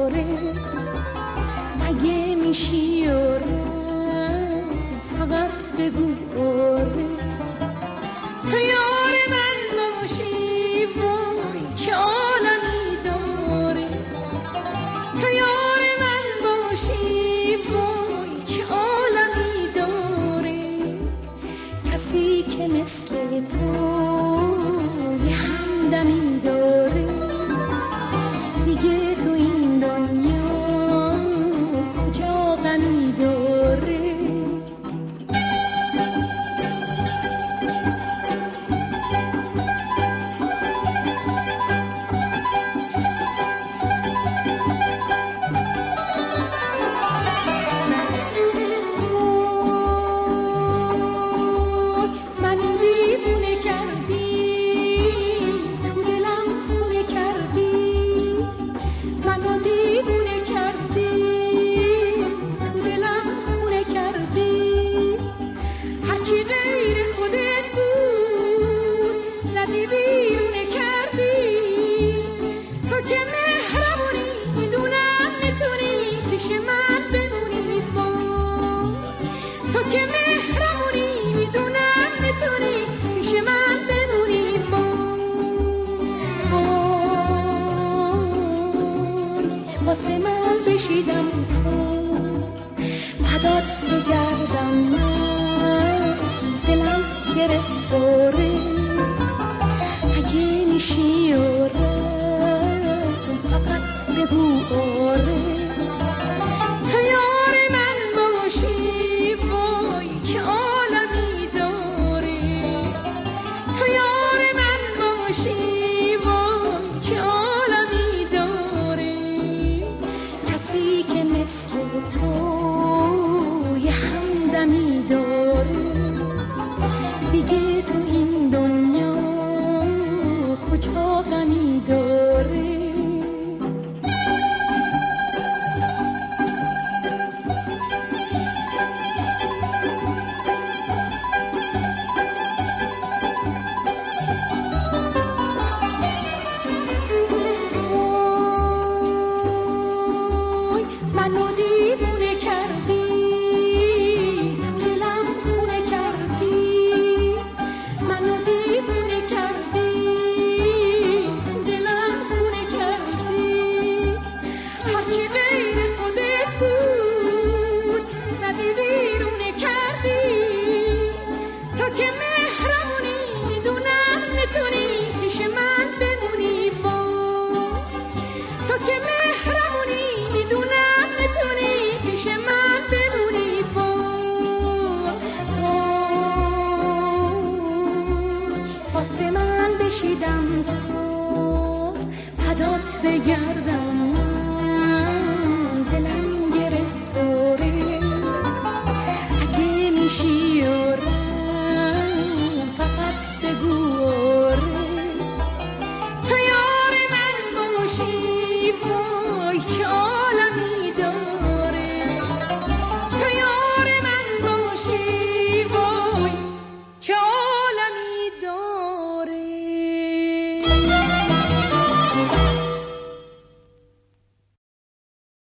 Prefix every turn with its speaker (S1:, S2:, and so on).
S1: آره اگه میشی آره فقط بگو آره تو یار من باشی وای چه عالمی داره تو یار من باشی وای چه عالمی داره کسی که مثل تو یه همدمی داره دیگه تو این دنیا کجا غمی داره واسه من بشیدم ساز فدات بگردم من دلم گرفتاره اگه میشی آره فقط بگو آره تو یار من باشی وای چه عالمی داره تو یار من باشی وای چه عالمی داره کسی که مثل تو یه همدمی داره دیگه تو این دنیا کجا غمی داره واسه من بشیدم ساز فدات بگردم من دلم گرفتاره اگه میشی آره فقط بگو آره تو یار من باشی وای چه